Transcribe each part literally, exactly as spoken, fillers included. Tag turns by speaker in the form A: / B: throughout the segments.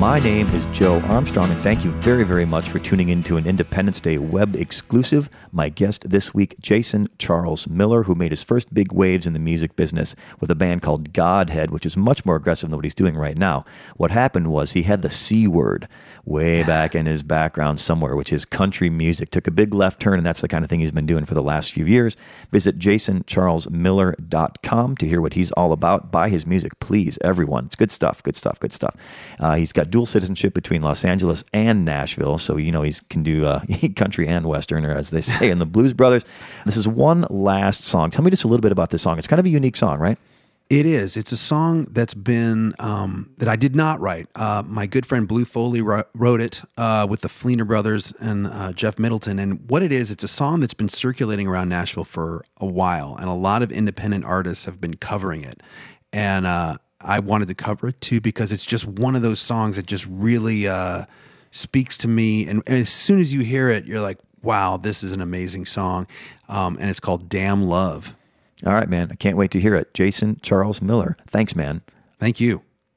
A: My name is Joe Armstrong, and thank you very, very much for tuning in to an Independence Day web exclusive. My guest this week, Jason Charles Miller, who made his first big waves in the music business with a band called Godhead, which is much more aggressive than what he's doing right now. What happened was he had the C word way back in his background somewhere, which is country music. Took a big left turn, and that's the kind of thing he's been doing for the last few years. Visit jason charles miller dot com to hear what he's all about. Buy his music, please, everyone. It's good stuff, good stuff, good stuff. Uh, he's got dual citizenship between Los Angeles and Nashville, so you know he can do uh, country and western, or as they say in the Blues Brothers. This is one last song. Tell me just a little bit about this song. It's kind of a unique song, right?
B: It is. It's a song that's been, um, that I did not write. Uh, my good friend Blue Foley wrote, wrote it uh, with the Fleener brothers and uh, Jeff Middleton. And what it is, it's a song that's been circulating around Nashville for a while. And a lot of independent artists have been covering it. And uh, I wanted to cover it too because it's just one of those songs that just really uh, speaks to me. And, and as soon as you hear it, you're like, wow, this is an amazing song. Um, and it's called Damn Love.
A: All right, man. I can't wait to hear it. Jason Charles Miller. Thanks, man.
B: Thank you.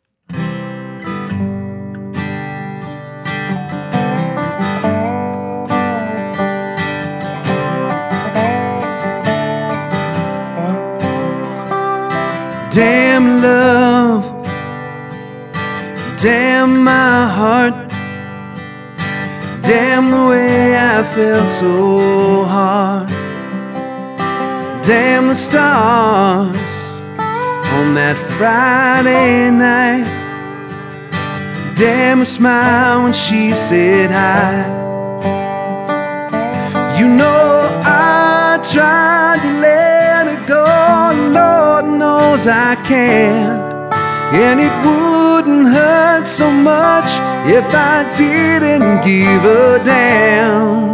B: Damn love, damn my heart, damn the way I feel so hard. Damn the stars on that Friday night. Damn her smile when she said hi. You know I tried to let her go, Lord knows I can't. And it wouldn't hurt so much if I didn't give a damn.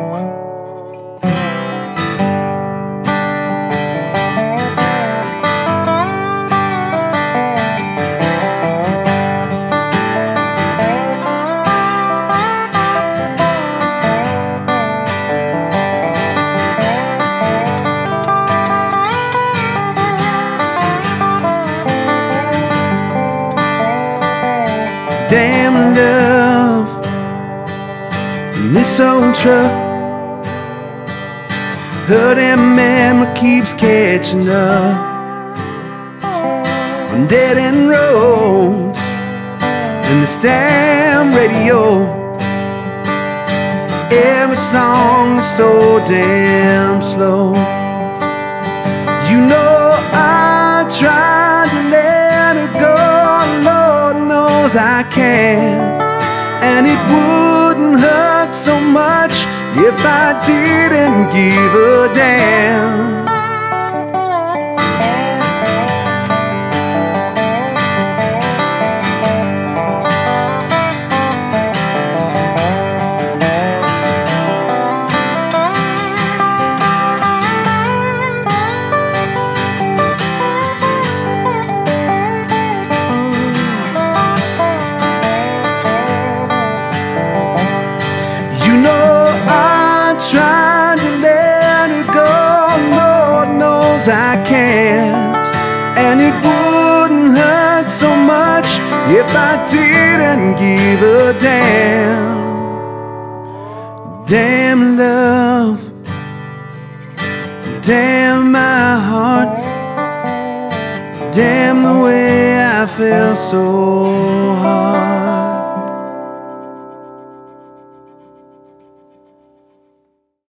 B: Damn love in this old truck. Her damn memory keeps catching up on dead end roads and this damn radio. Every song is so damn slow. You know I tried to let her go, Lord knows I can. And it wouldn't hurt so much if I didn't give a damn. Trying to let her go, Lord knows I can't. And it wouldn't hurt so much if I didn't give a damn. Damn love, damn my heart, damn the way I feel so hard.